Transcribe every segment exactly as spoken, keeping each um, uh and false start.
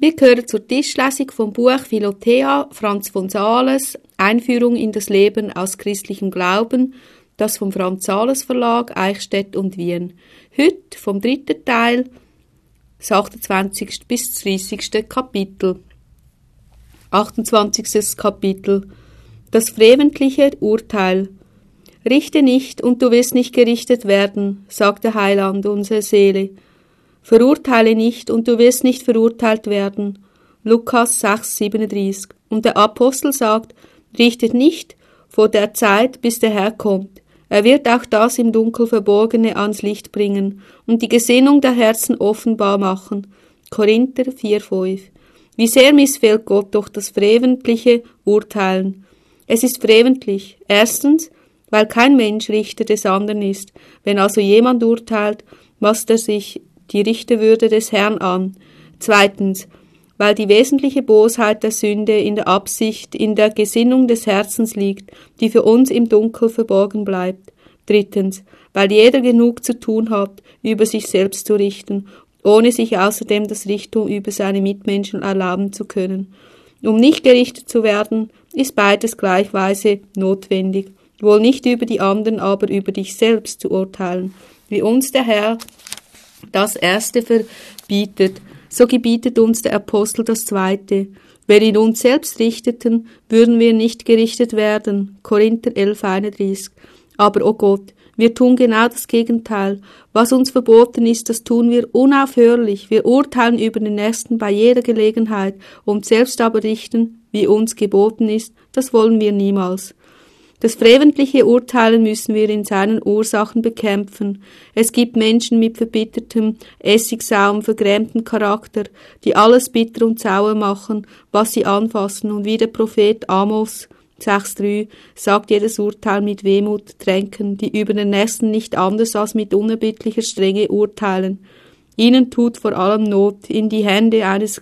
Wir gehören zur Tischlesung vom Buch Philothea, Franz von Sales, Einführung in das Leben aus christlichem Glauben, das vom Franz Sales Verlag, Eichstätt und Wien. Heute vom dritten Teil, das achtundzwanzigste bis dreißigste Kapitel. achtundzwanzigstes Kapitel. Das freventliche Urteil. Richte nicht, und du wirst nicht gerichtet werden, sagt der Heiland unserer Seele. Verurteile nicht, und du wirst nicht verurteilt werden. Lukas sechs siebenunddreißig. Und der Apostel sagt, richtet nicht vor der Zeit, bis der Herr kommt. Er wird auch das im Dunkel Verborgene ans Licht bringen und die Gesinnung der Herzen offenbar machen. Korinther vier fünf. Wie sehr missfällt Gott durch das freventliche Urteilen. Es ist freventlich. Erstens, weil kein Mensch Richter des anderen ist. Wenn also jemand urteilt, maßt er sich die Richterwürde des Herrn an. Zweitens, weil die wesentliche Bosheit der Sünde in der Absicht, in der Gesinnung des Herzens liegt, die für uns im Dunkel verborgen bleibt. Drittens, weil jeder genug zu tun hat, über sich selbst zu richten, ohne sich außerdem das Richtung über seine Mitmenschen erlauben zu können. Um nicht gerichtet zu werden, ist beides gleichweise notwendig. Wohl nicht über die anderen, aber über dich selbst zu urteilen, wie uns der Herr das Erste verbietet, so gebietet uns der Apostel das Zweite. Wenn in uns selbst richteten, würden wir nicht gerichtet werden. Korinther elf einunddreißig. Aber, oh Gott, wir tun genau das Gegenteil. Was uns verboten ist, das tun wir unaufhörlich. Wir urteilen über den Nächsten bei jeder Gelegenheit und selbst aber richten, wie uns geboten ist, das wollen wir niemals. Das freventliche Urteilen müssen wir in seinen Ursachen bekämpfen. Es gibt Menschen mit verbittertem, essigsaurem, vergrämten Charakter, die alles bitter und sauer machen, was sie anfassen, und wie der Prophet Amos sechs drei sagt, jedes Urteil mit Wehmut tränken, die über den Nächsten nicht anders als mit unerbittlicher Strenge urteilen. Ihnen tut vor allem Not, in die Hände eines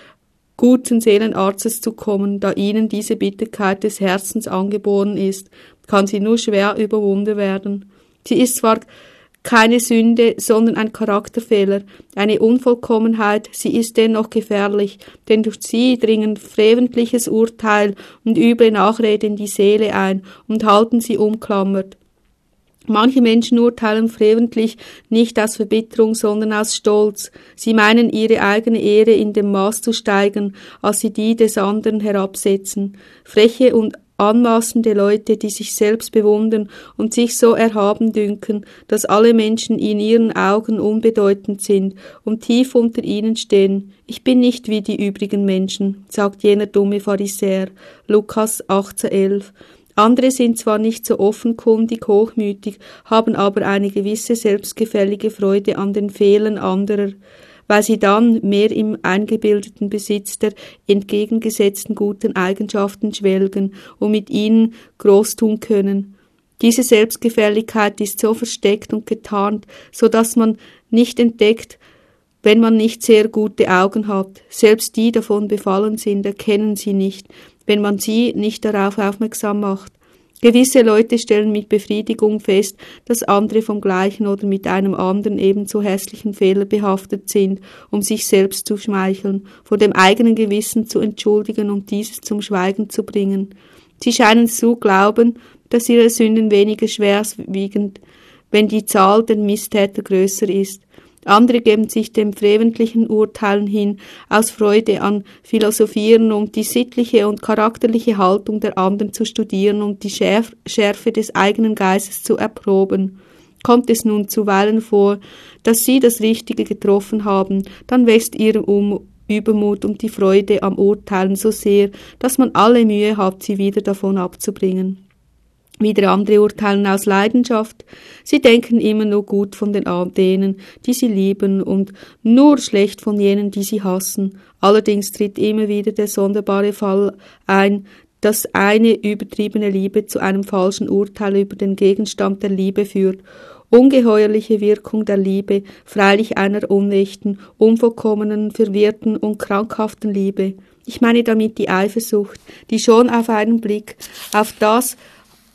guten Seelenarztes zu kommen, da ihnen diese Bitterkeit des Herzens angeboren ist, kann sie nur schwer überwunden werden. Sie ist zwar keine Sünde, sondern ein Charakterfehler, eine Unvollkommenheit, sie ist dennoch gefährlich, denn durch sie dringen freventliches Urteil und üble Nachrede in die Seele ein und halten sie umklammert. Manche Menschen urteilen freventlich nicht aus Verbitterung, sondern aus Stolz. Sie meinen, ihre eigene Ehre in dem Maß zu steigern, als sie die des anderen herabsetzen. Freche und anmaßende Leute, die sich selbst bewundern und sich so erhaben dünken, dass alle Menschen in ihren Augen unbedeutend sind und tief unter ihnen stehen. Ich bin nicht wie die übrigen Menschen, sagt jener dumme Pharisäer. Lukas achtzehn elf. Andere sind zwar nicht so offenkundig hochmütig, haben aber eine gewisse selbstgefällige Freude an den Fehlern anderer, weil sie dann mehr im eingebildeten Besitz der entgegengesetzten guten Eigenschaften schwelgen und mit ihnen groß tun können. Diese Selbstgefälligkeit ist so versteckt und getarnt, so dass man nicht entdeckt, wenn man nicht sehr gute Augen hat. Selbst die davon befallen sind, erkennen sie nicht, wenn man sie nicht darauf aufmerksam macht. Gewisse Leute stellen mit Befriedigung fest, dass andere vom gleichen oder mit einem anderen ebenso hässlichen Fehler behaftet sind, um sich selbst zu schmeicheln, vor dem eigenen Gewissen zu entschuldigen und dieses zum Schweigen zu bringen. Sie scheinen zu glauben, dass ihre Sünden weniger schwerwiegend, wenn die Zahl der Misstäter größer ist. Andere geben sich dem freventlichen Urteilen hin, aus Freude an Philosophieren, um die sittliche und charakterliche Haltung der anderen zu studieren und die Schärfe des eigenen Geistes zu erproben. Kommt es nun zuweilen vor, dass sie das Richtige getroffen haben, dann wächst ihr um Übermut und die Freude am Urteilen so sehr, dass man alle Mühe hat, sie wieder davon abzubringen. Wieder andere urteilen aus Leidenschaft. Sie denken immer nur gut von den denen, die sie lieben, und nur schlecht von jenen, die sie hassen. Allerdings tritt immer wieder der sonderbare Fall ein, dass eine übertriebene Liebe zu einem falschen Urteil über den Gegenstand der Liebe führt. Ungeheuerliche Wirkung der Liebe, freilich einer unechten, unvollkommenen, verwirrten und krankhaften Liebe. Ich meine damit die Eifersucht, die schon auf einen Blick auf das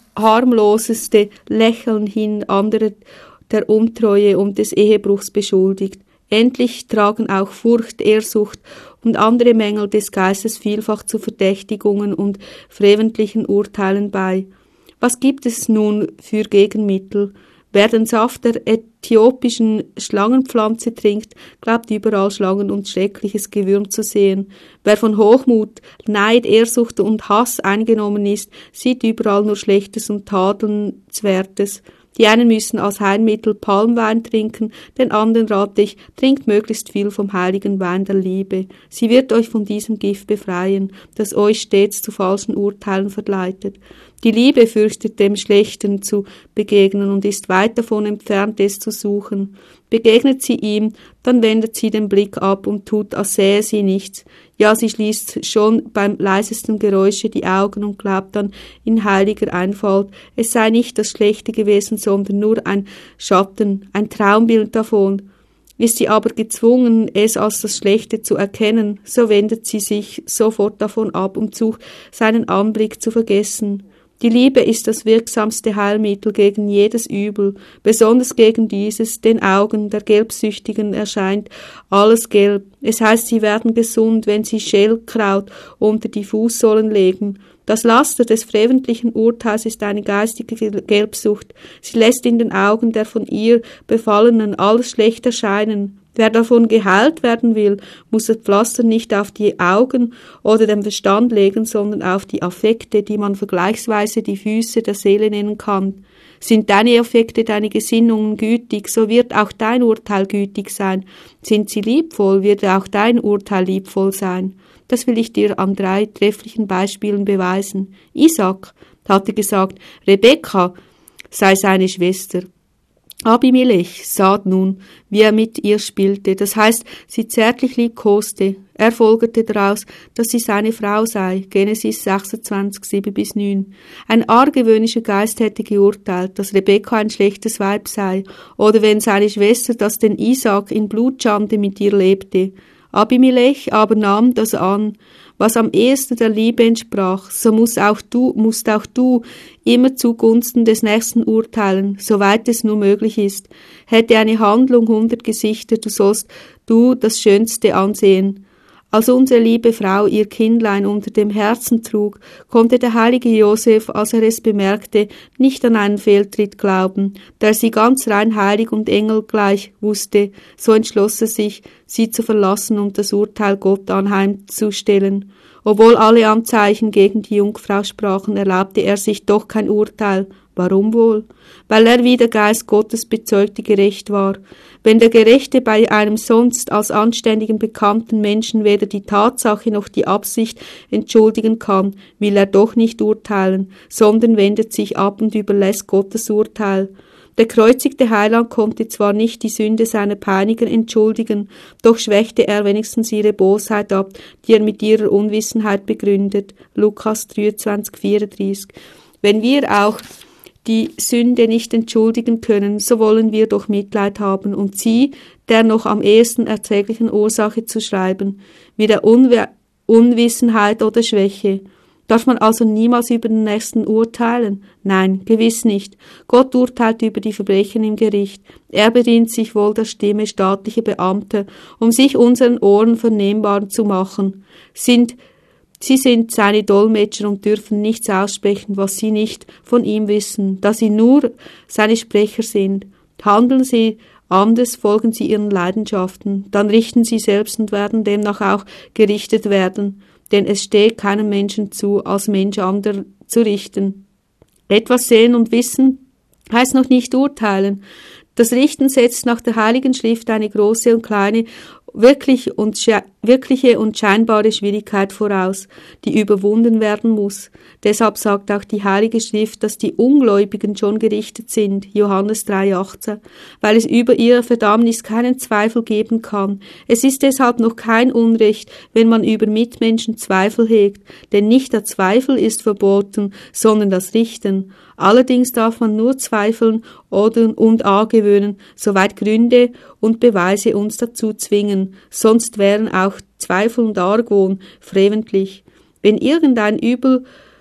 harmloseste Lächeln hin andere der Untreue und des Ehebruchs beschuldigt. Endlich tragen auch Furcht, Ehrsucht und andere Mängel des Geistes vielfach zu Verdächtigungen und freventlichen Urteilen bei. Was gibt es nun für Gegenmittel? Wer den Saft der äthiopischen Schlangenpflanze trinkt, glaubt überall Schlangen und schreckliches Gewürm zu sehen. Wer von Hochmut, Neid, Ehrsucht und Hass eingenommen ist, sieht überall nur Schlechtes und Tadelnswertes. Die einen müssen als Heilmittel Palmwein trinken, den anderen rate ich, trinkt möglichst viel vom heiligen Wein der Liebe. Sie wird euch von diesem Gift befreien, das euch stets zu falschen Urteilen verleitet. Die Liebe fürchtet dem Schlechten zu begegnen und ist weit davon entfernt, es zu suchen. Begegnet sie ihm, dann wendet sie den Blick ab und tut, als sähe sie nichts. Ja, sie schließt schon beim leisesten Geräusche die Augen und glaubt dann in heiliger Einfalt, es sei nicht das Schlechte gewesen, sondern nur ein Schatten, ein Traumbild davon. Ist sie aber gezwungen, es als das Schlechte zu erkennen, so wendet sie sich sofort davon ab und sucht, seinen Anblick zu vergessen. Die Liebe ist das wirksamste Heilmittel gegen jedes Übel, besonders gegen dieses, den Augen der Gelbsüchtigen erscheint alles gelb. Es heißt, sie werden gesund, wenn sie Schellkraut unter die Fußsohlen legen. Das Laster des freventlichen Urteils ist eine geistige Gelbsucht. Sie lässt in den Augen der von ihr Befallenen alles schlecht erscheinen. Wer davon geheilt werden will, muss das Pflaster nicht auf die Augen oder den Verstand legen, sondern auf die Affekte, die man vergleichsweise die Füße der Seele nennen kann. Sind deine Affekte, deine Gesinnungen gütig, so wird auch dein Urteil gütig sein. Sind sie liebvoll, wird auch dein Urteil liebvoll sein. Das will ich dir an drei trefflichen Beispielen beweisen. Isaac hatte gesagt, Rebekka sei seine Schwester. Abimelech sah nun, wie er mit ihr spielte, das heißt, sie zärtlich liebkoste. Er folgerte daraus, dass sie seine Frau sei, Genesis sechsundzwanzig, sieben bis neun. Ein argwöhnischer Geist hätte geurteilt, dass Rebekka ein schlechtes Weib sei, oder wenn seine Schwester, dass den Isaak in Blutschande mit ihr lebte. Abimelech aber nahm das an, was am ehesten der Liebe entsprach, so musst auch du, musst auch du immer zugunsten des Nächsten urteilen, soweit es nur möglich ist. Hätte eine Handlung hundert Gesichter, du sollst du das Schönste ansehen. Als unsere liebe Frau ihr Kindlein unter dem Herzen trug, konnte der heilige Josef, als er es bemerkte, nicht an einen Fehltritt glauben, der sie ganz rein heilig und engelgleich wusste, so entschloss er sich, sie zu verlassen und das Urteil Gott anheimzustellen. Obwohl alle Anzeichen gegen die Jungfrau sprachen, erlaubte er sich doch kein Urteil. Warum wohl? Weil er wie der Geist Gottes bezeugte gerecht war. Wenn der Gerechte bei einem sonst als anständigen bekannten Menschen weder die Tatsache noch die Absicht entschuldigen kann, will er doch nicht urteilen, sondern wendet sich ab und überlässt Gottes Urteil. Der kreuzigte Heiland konnte zwar nicht die Sünde seiner Peiniger entschuldigen, doch schwächte er wenigstens ihre Bosheit ab, die er mit ihrer Unwissenheit begründet. Lukas dreiundzwanzig, vierunddreißig. Wenn wir auch die Sünde nicht entschuldigen können, so wollen wir doch Mitleid haben und sie, der noch am ehesten erträglichen Ursache zu schreiben, wie der Unwe- Unwissenheit oder Schwäche. Darf man also niemals über den Nächsten urteilen? Nein, gewiss nicht. Gott urteilt über die Verbrechen im Gericht. Er bedient sich wohl der Stimme staatlicher Beamter, um sich unseren Ohren vernehmbar zu machen. Sind Sie sind seine Dolmetscher und dürfen nichts aussprechen, was sie nicht von ihm wissen, da sie nur seine Sprecher sind. Handeln sie anders, folgen sie ihren Leidenschaften, dann richten sie selbst und werden demnach auch gerichtet werden, denn es steht keinem Menschen zu, als Mensch anderer zu richten. Etwas sehen und wissen heißt noch nicht urteilen. Das Richten setzt nach der Heiligen Schrift eine große und kleine Wirklich und sche- wirkliche und scheinbare Schwierigkeit voraus, die überwunden werden muss. Deshalb sagt auch die Heilige Schrift, dass die Ungläubigen schon gerichtet sind, Johannes drei, achtzehn, weil es über ihre Verdammnis keinen Zweifel geben kann. Es ist deshalb noch kein Unrecht, wenn man über Mitmenschen Zweifel hegt, denn nicht der Zweifel ist verboten, sondern das Richten. Allerdings darf man nur zweifeln oder und argwöhnen, soweit Gründe und Beweise uns dazu zwingen, sonst wären auch Zweifel und Argwohn freventlich. Wenn irgendein Übel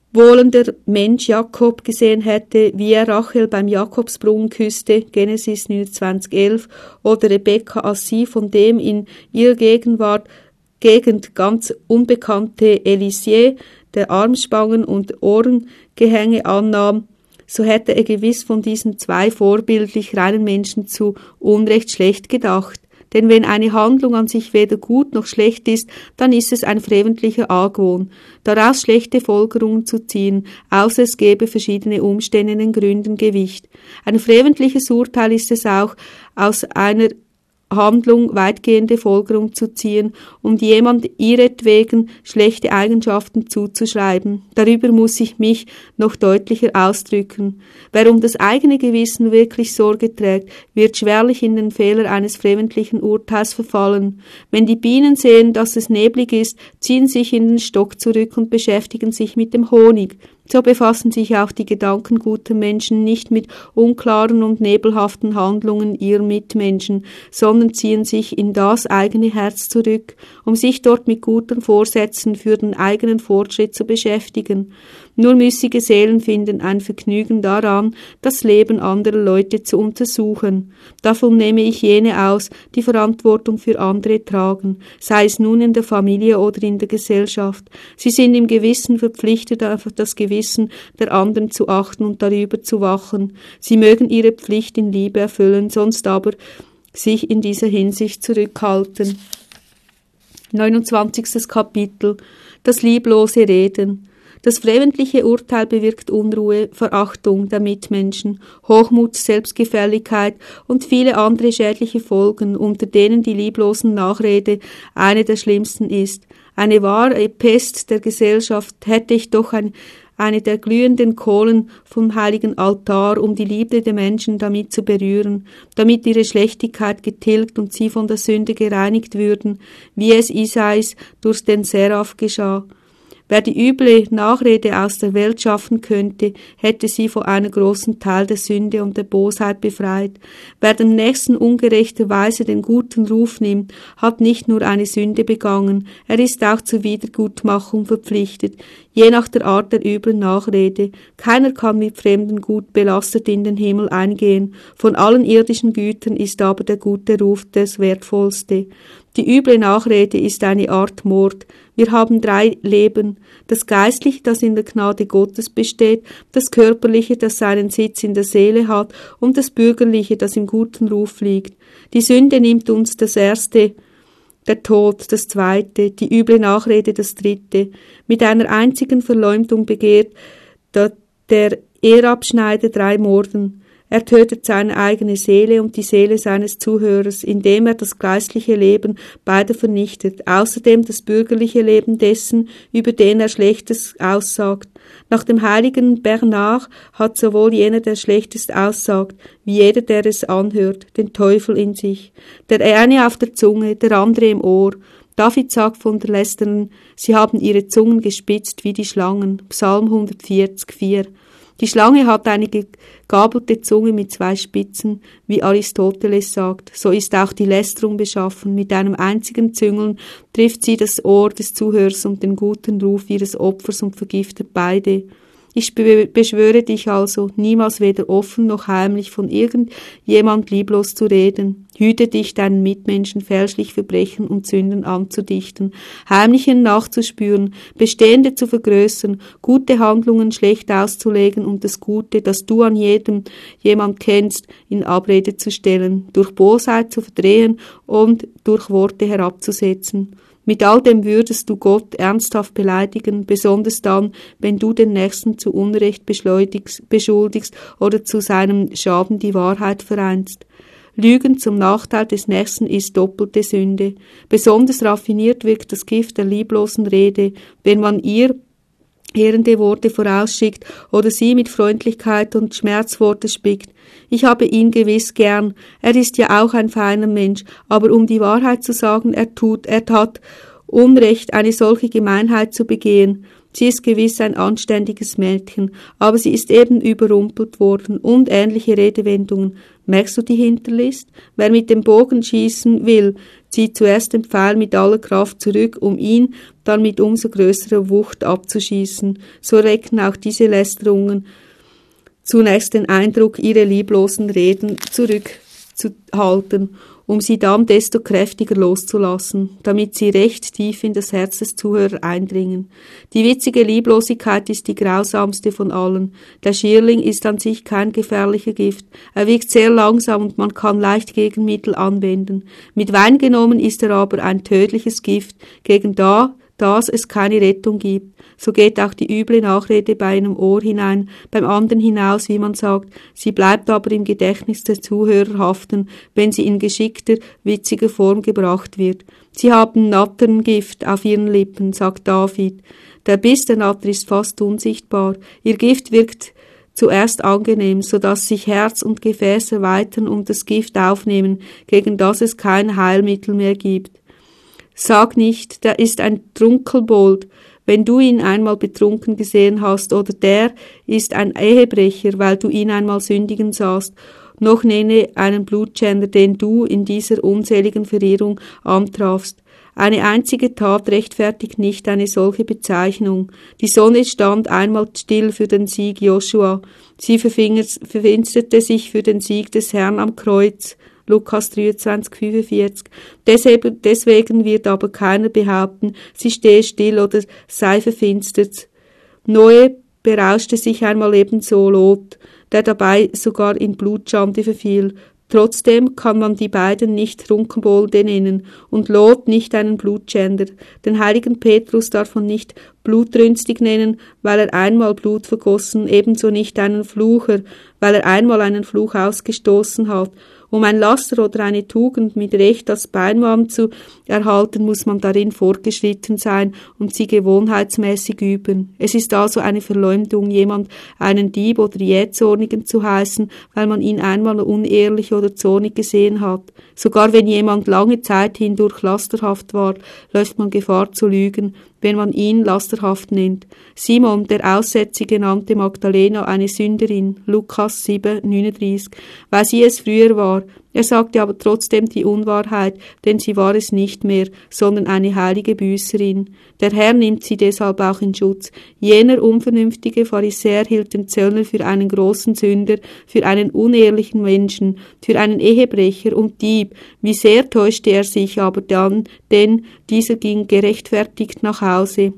wohlender Mensch Jakob gesehen hätte, wie er Rachel beim Jakobsbrunnen küsste, Genesis neunundzwanzig elf, oder Rebekka, als sie von dem in ihrer Gegenwart, Gegend ganz unbekannte Elisier, der Armspangen und Ohrengehänge annahm, so hätte er gewiss von diesen zwei vorbildlich reinen Menschen zu Unrecht schlecht gedacht. Denn wenn eine Handlung an sich weder gut noch schlecht ist, dann ist es ein freventlicher Argwohn, daraus schlechte Folgerungen zu ziehen, außer es gäbe verschiedene Umstände in den Gründen Gewicht. Ein freventliches Urteil ist es auch, aus einer Handlung weitgehende Folgerung zu ziehen, um jemand ihretwegen schlechte Eigenschaften zuzuschreiben. Darüber muss ich mich noch deutlicher ausdrücken. Wer um das eigene Gewissen wirklich Sorge trägt, wird schwerlich in den Fehler eines freventlichen Urteils verfallen. Wenn die Bienen sehen, dass es neblig ist, ziehen sich in den Stock zurück und beschäftigen sich mit dem Honig. So befassen sich auch die Gedanken guter Menschen nicht mit unklaren und nebelhaften Handlungen ihrer Mitmenschen, sondern ziehen sich in das eigene Herz zurück, um sich dort mit guten Vorsätzen für den eigenen Fortschritt zu beschäftigen. Nur müßige Seelen finden ein Vergnügen daran, das Leben anderer Leute zu untersuchen. Davon nehme ich jene aus, die Verantwortung für andere tragen, sei es nun in der Familie oder in der Gesellschaft. Sie sind im Gewissen verpflichtet, einfach das Gewissen der anderen zu achten und darüber zu wachen. Sie mögen ihre Pflicht in Liebe erfüllen, sonst aber sich in dieser Hinsicht zurückhalten. neunundzwanzigstes Kapitel. Das lieblose Reden. Das freventliche Urteil bewirkt Unruhe, Verachtung der Mitmenschen, Hochmut, Selbstgefälligkeit und viele andere schädliche Folgen, unter denen die lieblosen Nachrede eine der schlimmsten ist. Eine wahre Pest der Gesellschaft hätte ich doch ein eine der glühenden Kohlen vom heiligen Altar, um die Liebe der Menschen damit zu berühren, damit ihre Schlechtigkeit getilgt und sie von der Sünde gereinigt würden, wie es Isais durch den Seraph geschah. Wer die üble Nachrede aus der Welt schaffen könnte, hätte sie vor einem großen Teil der Sünde und der Bosheit befreit. Wer dem Nächsten ungerechterweise den guten Ruf nimmt, hat nicht nur eine Sünde begangen, er ist auch zur Wiedergutmachung verpflichtet, je nach der Art der üblen Nachrede. Keiner kann mit fremden Gut belastet in den Himmel eingehen. Von allen irdischen Gütern ist aber der gute Ruf das wertvollste. Die üble Nachrede ist eine Art Mord. Wir haben drei Leben, das Geistliche, das in der Gnade Gottes besteht, das Körperliche, das seinen Sitz in der Seele hat, und das Bürgerliche, das im guten Ruf liegt. Die Sünde nimmt uns das Erste, der Tod das Zweite, die üble Nachrede das Dritte. Mit einer einzigen Verleumdung begehrt der Ehrabschneider drei Morden. Er tötet seine eigene Seele und die Seele seines Zuhörers, indem er das geistliche Leben beider vernichtet, außerdem das bürgerliche Leben dessen, über den er Schlechtes aussagt. Nach dem heiligen Bernard hat sowohl jener, der Schlechtes aussagt, wie jeder, der es anhört, den Teufel in sich. Der eine auf der Zunge, der andere im Ohr. David sagt von der Lästeren, sie haben ihre Zungen gespitzt wie die Schlangen. Psalm hundertvierzig, vier. Die Schlange hat eine gegabelte Zunge mit zwei Spitzen, wie Aristoteles sagt. So ist auch die Lästerung beschaffen. Mit einem einzigen Züngeln trifft sie das Ohr des Zuhörers und den guten Ruf ihres Opfers und vergiftet beide. Ich beschwöre dich also, niemals weder offen noch heimlich von irgendjemand lieblos zu reden. Hüte dich, deinen Mitmenschen fälschlich Verbrechen und Sünden anzudichten, Heimlichen nachzuspüren, Bestehende zu vergrößern, gute Handlungen schlecht auszulegen und das Gute, das du an jedem jemand kennst, in Abrede zu stellen, durch Bosheit zu verdrehen und durch Worte herabzusetzen. Mit all dem würdest du Gott ernsthaft beleidigen, besonders dann, wenn du den Nächsten zu Unrecht beschuldigst oder zu seinem Schaden die Wahrheit vereinst. Lügen zum Nachteil des Nächsten ist doppelte Sünde. Besonders raffiniert wirkt das Gift der lieblosen Rede, wenn man ihr ehrende Worte vorausschickt oder sie mit Freundlichkeit und Schmerzworte spickt. Ich habe ihn gewiss gern, er ist ja auch ein feiner Mensch, aber um die Wahrheit zu sagen, er tut, er tat Unrecht, eine solche Gemeinheit zu begehen. Sie ist gewiss ein anständiges Mädchen, aber sie ist eben überrumpelt worden und ähnliche Redewendungen. Merkst du die Hinterlist? Wer mit dem Bogen schießen will, zieht zuerst den Pfeil mit aller Kraft zurück, um ihn dann mit umso größerer Wucht abzuschießen. So erwecken auch diese Lästerungen zunächst den Eindruck, ihre lieblosen Reden zurückzuhalten, um sie dann desto kräftiger loszulassen, damit sie recht tief in das Herz des Zuhörers eindringen. Die witzige Lieblosigkeit ist die grausamste von allen. Der Schierling ist an sich kein gefährlicher Gift. Er wirkt sehr langsam und man kann leicht Gegenmittel anwenden. Mit Wein genommen ist er aber ein tödliches Gift, gegen da, dass es keine Rettung gibt. So geht auch die üble Nachrede bei einem Ohr hinein, beim anderen hinaus, wie man sagt. Sie bleibt aber im Gedächtnis der Zuhörer haften, wenn sie in geschickter, witziger Form gebracht wird. Sie haben Natterngift auf ihren Lippen, sagt David. Der Biss der Natter ist fast unsichtbar. Ihr Gift wirkt zuerst angenehm, so dass sich Herz und Gefäß erweitern und das Gift aufnehmen, gegen das es kein Heilmittel mehr gibt. Sag nicht, der ist ein Trunkelbold, wenn du ihn einmal betrunken gesehen hast, oder der ist ein Ehebrecher, weil du ihn einmal sündigen sahst, noch nenne einen Blutschänder, den du in dieser unseligen Verirrung antrafst. Eine einzige Tat rechtfertigt nicht eine solche Bezeichnung. Die Sonne stand einmal still für den Sieg Joshua. Sie verfinsterte sich für den Sieg des Herrn am Kreuz. Lukas dreiundzwanzig, fünfundvierzig. Deshalb, deswegen wird aber keiner behaupten, sie stehe still oder sei verfinstert. Noe berauschte sich einmal ebenso Lot, der dabei sogar in Blutschande verfiel. Trotzdem kann man die beiden nicht Trunkenbolde nennen und Lot nicht einen Blutschänder. Den heiligen Petrus darf man nicht blutrünstig nennen, weil er einmal Blut vergossen, ebenso nicht einen Flucher, weil er einmal einen Fluch ausgestoßen hat. Um ein Laster oder eine Tugend mit Recht als Beinmann zu erhalten, muss man darin fortgeschritten sein und sie gewohnheitsmäßig üben. Es ist also eine Verleumdung, jemand einen Dieb oder Jähzornigen zu heißen, weil man ihn einmal unehrlich oder zornig gesehen hat. Sogar wenn jemand lange Zeit hindurch lasterhaft war, läuft man Gefahr zu lügen, wenn man ihn lasterhaft nennt. Simon, der Aussätzige, nannte Magdalena eine Sünderin, Lukas sieben, neununddreißig, weil sie es früher war. Er sagte aber trotzdem die Unwahrheit, denn sie war es nicht mehr, sondern eine heilige Büßerin. Der Herr nimmt sie deshalb auch in Schutz. Jener unvernünftige Pharisäer hielt den Zöllner für einen großen Sünder, für einen unehrlichen Menschen, für einen Ehebrecher und Dieb. Wie sehr täuschte er sich aber dann, denn dieser ging gerechtfertigt nach Hause.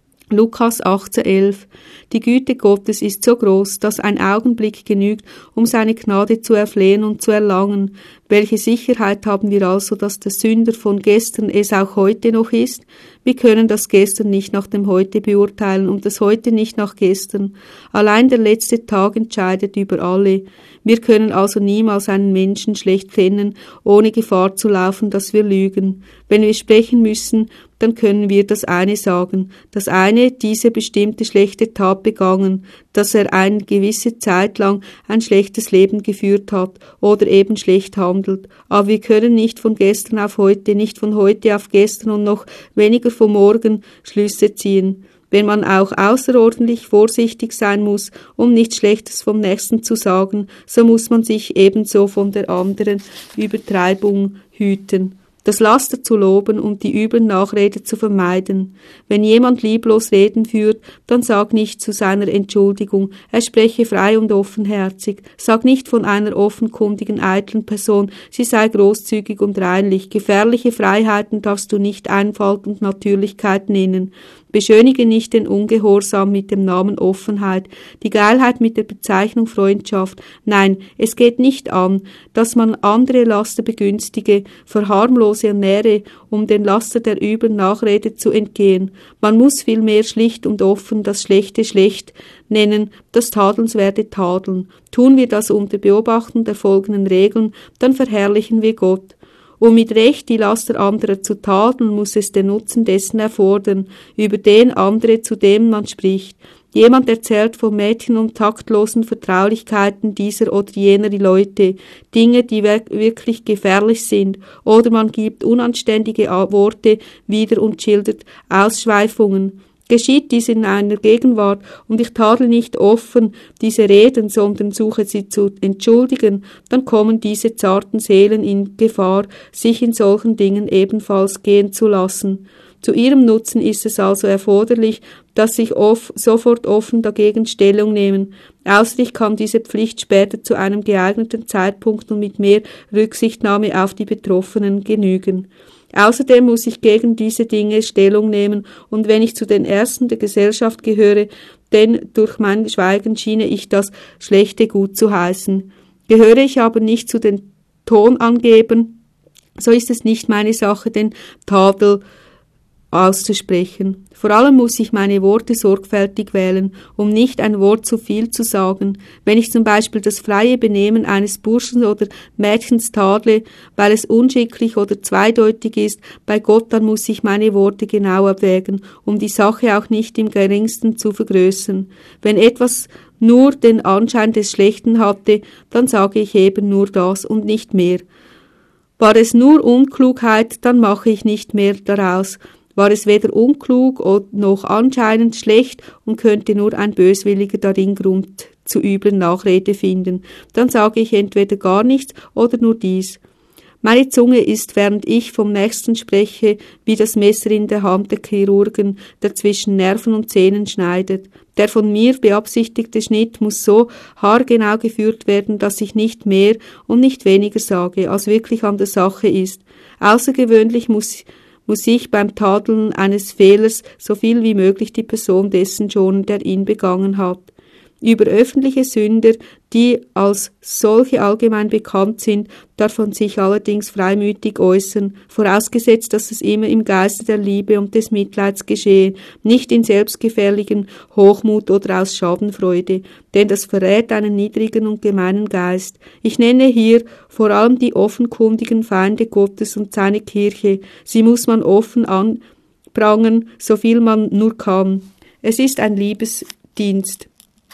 Lukas achtzehn, elf. Die Güte Gottes ist so groß, dass ein Augenblick genügt, um seine Gnade zu erflehen und zu erlangen. Welche Sicherheit haben wir also, dass der Sünder von gestern es auch heute noch ist? Wir können das Gestern nicht nach dem Heute beurteilen und das Heute nicht nach gestern. Allein der letzte Tag entscheidet über alle. Wir können also niemals einen Menschen schlecht kennen, ohne Gefahr zu laufen, dass wir lügen. Wenn wir sprechen müssen, dann können wir das eine sagen. Das eine, diese bestimmte schlechte Tat begangen, dass er eine gewisse Zeit lang ein schlechtes Leben geführt hat oder eben schlecht handelt. Aber wir können nicht von gestern auf heute, nicht von heute auf gestern und noch weniger von morgen Schlüsse ziehen. Wenn man auch außerordentlich vorsichtig sein muss, um nichts Schlechtes vom Nächsten zu sagen, so muss man sich ebenso von der anderen Übertreibung hüten. Das Laster zu loben und die üblen Nachrede zu vermeiden. Wenn jemand lieblos Reden führt, dann sag nicht zu seiner Entschuldigung, er spreche frei und offenherzig. Sag nicht von einer offenkundigen, eitlen Person, sie sei großzügig und reinlich. Gefährliche Freiheiten darfst du nicht Einfalt und Natürlichkeit nennen. Beschönige nicht den Ungehorsam mit dem Namen Offenheit, die Geilheit mit der Bezeichnung Freundschaft. Nein, es geht nicht an, dass man andere Laster begünstige, verharmlose und nähre, um den Laster der üblen Nachrede zu entgehen. Man muss vielmehr schlicht und offen das Schlechte schlecht nennen, das Tadelnswerte tadeln. Tun wir das unter Beobachtung der folgenden Regeln, dann verherrlichen wir Gott. Um mit Recht die Laster anderer zu tadeln, muss es den Nutzen dessen erfordern, über den andere, zu dem man spricht. Jemand erzählt von Mädchen und taktlosen Vertraulichkeiten dieser oder jener Leute, Dinge, die wirklich gefährlich sind, oder man gibt unanständige Worte wieder und schildert Ausschweifungen. Geschieht dies in einer Gegenwart und ich tadle nicht offen diese Reden, sondern suche sie zu entschuldigen, dann kommen diese zarten Seelen in Gefahr, sich in solchen Dingen ebenfalls gehen zu lassen. Zu ihrem Nutzen ist es also erforderlich, dass ich off, sofort offen dagegen Stellung nehmen. Außer ich kann diese Pflicht später zu einem geeigneten Zeitpunkt und mit mehr Rücksichtnahme auf die Betroffenen genügen. Außerdem muss ich gegen diese Dinge Stellung nehmen, und wenn ich zu den Ersten der Gesellschaft gehöre, denn durch mein Schweigen schiene ich das Schlechte gut zu heißen. Gehöre ich aber nicht zu den Tonangebern, so ist es nicht meine Sache, den Tadel auszusprechen. Vor allem muss ich meine Worte sorgfältig wählen, um nicht ein Wort zu viel zu sagen. Wenn ich zum Beispiel das freie Benehmen eines Burschen oder Mädchens tadle, weil es unschicklich oder zweideutig ist, bei Gott, dann muss ich meine Worte genau abwägen, um die Sache auch nicht im geringsten zu vergrößern. Wenn etwas nur den Anschein des Schlechten hatte, dann sage ich eben nur das und nicht mehr. War es nur Unklugheit, dann mache ich nicht mehr daraus. War es weder unklug noch anscheinend schlecht und könnte nur ein Böswilliger darin Grund zu üblen Nachrede finden, dann sage ich entweder gar nichts oder nur dies. Meine Zunge ist, während ich vom Nächsten spreche, wie das Messer in der Hand der Chirurgen, der zwischen Nerven und Zähnen schneidet. Der von mir beabsichtigte Schnitt muss so haargenau geführt werden, dass ich nicht mehr und nicht weniger sage, als wirklich an der Sache ist. Außergewöhnlich muss muss ich beim Tadeln eines Fehlers so viel wie möglich die Person dessen schonen, der ihn begangen hat. Über öffentliche Sünder, die als solche allgemein bekannt sind, darf man sich allerdings freimütig äußern, vorausgesetzt, dass es immer im Geiste der Liebe und des Mitleids geschehe, nicht in selbstgefälligen Hochmut oder aus Schadenfreude, denn das verrät einen niedrigen und gemeinen Geist. Ich nenne hier vor allem die offenkundigen Feinde Gottes und seine Kirche. Sie muss man offen anprangern, so viel man nur kann. Es ist ein Liebesdienst,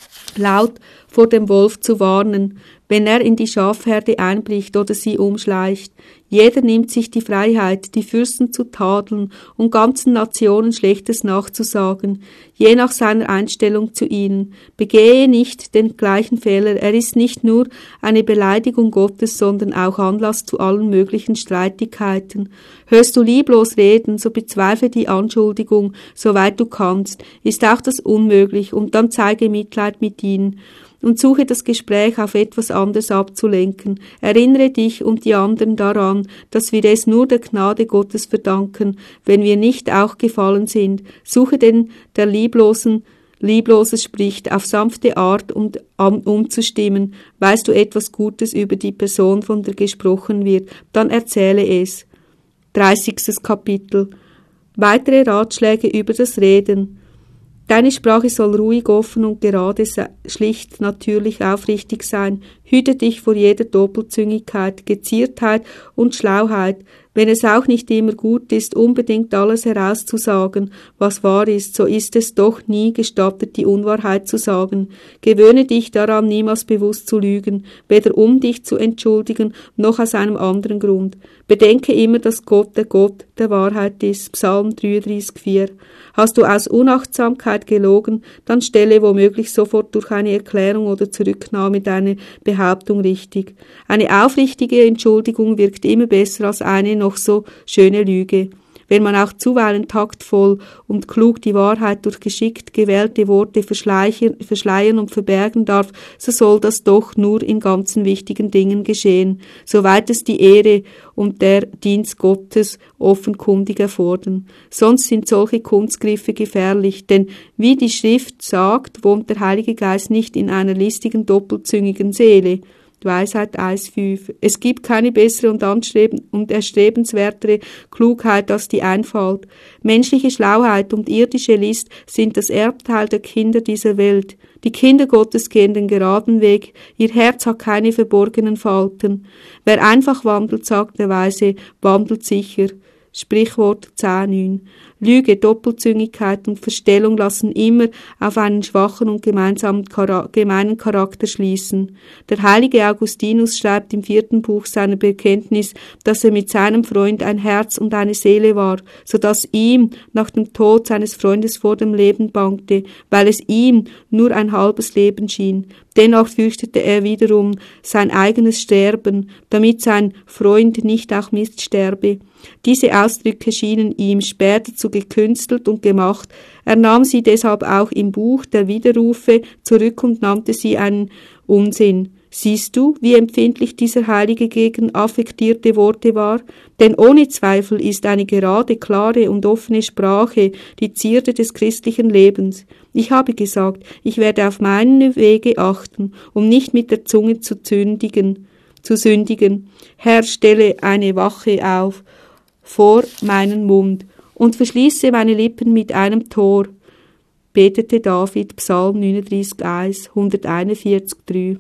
laut vor dem Wolf zu warnen, wenn er in die Schafherde einbricht oder sie umschleicht. Jeder nimmt sich die Freiheit, die Fürsten zu tadeln und ganzen Nationen Schlechtes nachzusagen, je nach seiner Einstellung zu ihnen. Begehe nicht den gleichen Fehler, er ist nicht nur eine Beleidigung Gottes, sondern auch Anlass zu allen möglichen Streitigkeiten. Hörst du lieblos reden, so bezweifle die Anschuldigung, soweit du kannst, ist auch das unmöglich, und dann zeige Mitleid mit ihnen und suche das Gespräch auf etwas anderes abzulenken. Erinnere dich und die anderen daran, dass wir es nur der Gnade Gottes verdanken, wenn wir nicht auch gefallen sind. Suche den, der lieblosen, Liebloses spricht, auf sanfte Art und um, umzustimmen. Weißt du etwas Gutes über die Person, von der gesprochen wird, dann erzähle es. dreißigstes Kapitel. Weitere Ratschläge über das Reden. Deine Sprache soll ruhig, offen und gerade, schlicht, natürlich, aufrichtig sein. Hüte dich vor jeder Doppelzüngigkeit, Geziertheit und Schlauheit. Wenn es auch nicht immer gut ist, unbedingt alles herauszusagen, was wahr ist, so ist es doch nie gestattet, die Unwahrheit zu sagen. Gewöhne dich daran, niemals bewusst zu lügen, weder um dich zu entschuldigen, noch aus einem anderen Grund. Bedenke immer, dass Gott der Gott der Wahrheit ist. Psalm dreiunddreißig, vier. Hast du aus Unachtsamkeit gelogen, dann stelle womöglich sofort durch eine Erklärung oder Zurücknahme deine Behauptung richtig. Eine aufrichtige Entschuldigung wirkt immer besser als eine noch so schöne Lüge. Wenn man auch zuweilen taktvoll und klug die Wahrheit durch geschickt gewählte Worte verschleiern und verbergen darf, so soll das doch nur in ganzen wichtigen Dingen geschehen, soweit es die Ehre und der Dienst Gottes offenkundig erfordern. Sonst sind solche Kunstgriffe gefährlich, denn wie die Schrift sagt, wohnt der Heilige Geist nicht in einer listigen, doppelzüngigen Seele. Weisheit eins fünf. Es gibt keine bessere und, anstreben und erstrebenswertere Klugheit als die Einfalt. Menschliche Schlauheit und irdische List sind das Erbteil der Kinder dieser Welt. Die Kinder Gottes gehen den geraden Weg, ihr Herz hat keine verborgenen Falten. Wer einfach wandelt, sagt der Weise, wandelt sicher. Sprichwort zehn neun. Lüge, Doppelzüngigkeit und Verstellung lassen immer auf einen schwachen und gemeinsamen Chara- gemeinen Charakter schließen. Der heilige Augustinus schreibt im vierten Buch seiner Bekenntnis, dass er mit seinem Freund ein Herz und eine Seele war, so dass ihm nach dem Tod seines Freundes vor dem Leben bangte, weil es ihm nur ein halbes Leben schien. Dennoch fürchtete er wiederum sein eigenes Sterben, damit sein Freund nicht auch mitsterbe. Diese Ausdrücke schienen ihm später zu gekünstelt und gemacht. Er nahm sie deshalb auch im Buch der Widerrufe zurück und nannte sie einen Unsinn. Siehst du, wie empfindlich dieser Heilige gegen affektierte Worte war? Denn ohne Zweifel ist eine gerade, klare und offene Sprache die Zierde des christlichen Lebens. Ich habe gesagt, ich werde auf meine Wege achten, um nicht mit der Zunge zu sündigen. Zu sündigen. Herr, stelle eine Wache auf vor meinen Mund und verschließe meine Lippen mit einem Tor, betete David, Psalm neununddreißig eins, hunderteinundvierzig drei.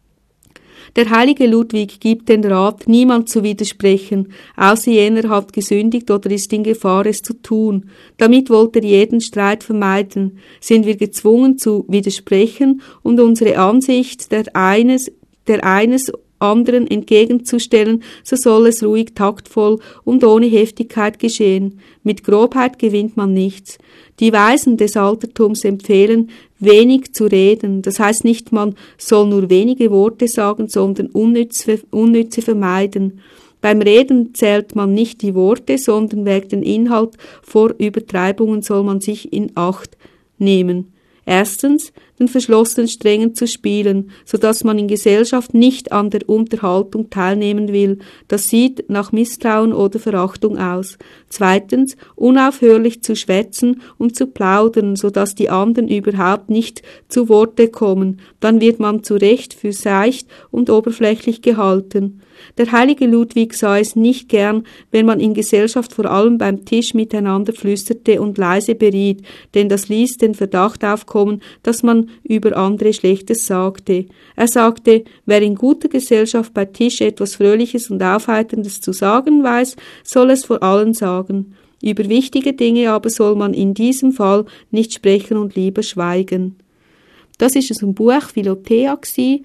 Der heilige Ludwig gibt den Rat, niemand zu widersprechen, außer jener hat gesündigt oder ist in Gefahr, es zu tun. Damit wollte er jeden Streit vermeiden. Sind wir gezwungen zu widersprechen und unsere Ansicht der eines, der eines anderen entgegenzustellen, so soll es ruhig, taktvoll und ohne Heftigkeit geschehen. Mit Grobheit gewinnt man nichts. Die Weisen des Altertums empfehlen, wenig zu reden. Das heißt nicht, man soll nur wenige Worte sagen, sondern Unnütze, Unnütze vermeiden. Beim Reden zählt man nicht die Worte, sondern wägt den Inhalt. Vor Übertreibungen soll man sich in Acht nehmen. Erstens, den verschlossenen Strängen zu spielen, so dass man in Gesellschaft nicht an der Unterhaltung teilnehmen will. Das sieht nach Misstrauen oder Verachtung aus. Zweitens, unaufhörlich zu schwätzen und zu plaudern, so dass die anderen überhaupt nicht zu Worte kommen. Dann wird man zu Recht für seicht und oberflächlich gehalten. Der heilige Ludwig sah es nicht gern, wenn man in Gesellschaft vor allem beim Tisch miteinander flüsterte und leise beriet, denn das ließ den Verdacht aufkommen, dass man über andere Schlechtes sagte. Er sagte, wer in guter Gesellschaft bei Tisch etwas Fröhliches und Aufheiterndes zu sagen weiß, soll es vor allen sagen. Über wichtige Dinge aber soll man in diesem Fall nicht sprechen und lieber schweigen. Das ist aus dem Buch Philothea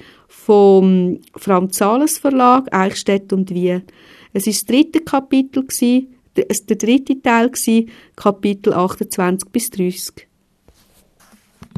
vom Franz Sales Verlag, Eichstätt und Wien. Es ist das dritte Kapitel, der dritte Teil, Kapitel achtundzwanzig bis dreißig.